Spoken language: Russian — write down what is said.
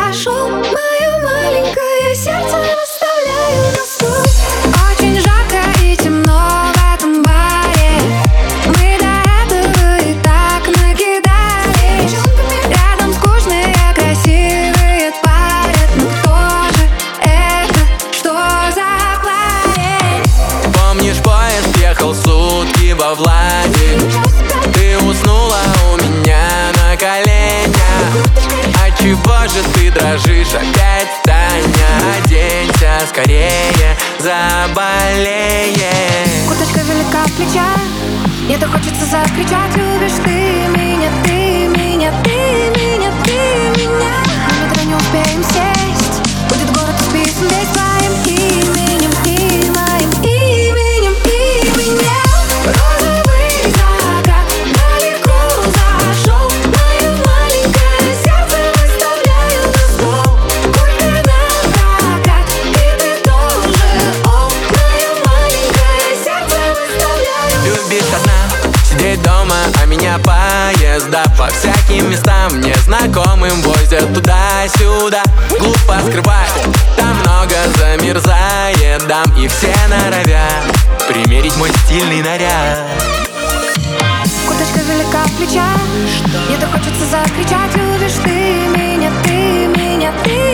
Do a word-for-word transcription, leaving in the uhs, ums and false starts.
зашел, мое маленькое сердце выставляю на стол. Очень жарко и темно в этом баре. Мы до этого и так накидались. Рядом скучные, красивые парят. Ну кто же это? Что за парень? Помнишь, поезд ехал сутки во Владе? Ты уснула у меня на коленях. Отчего же ты дрожишь опять, Таня? Оденься скорее, заболеешь. Курточка велика в плечах, мне-то хочется закричать. Любишь ты меня, ты меня, ты меня, ты меня. На метро не успеем сесть, будет город исписан весь твоим именем и моим именем и меня. Розовый закат далеко зашел, мое маленькое сердце выставляю на стол. Куртка напрокат, и ты тоже, о, мое маленькое сердце выставляю. Любишь одна сидеть дома, а меня поезда по всяким местам незнакомым возят туда-сюда. Глупо скрывать, там много замерзает дам, и все норовят примерить мой стильный наряд. Курточка велика в плечах, мне-то хочется закричать. Любишь ты меня, ты меня, ты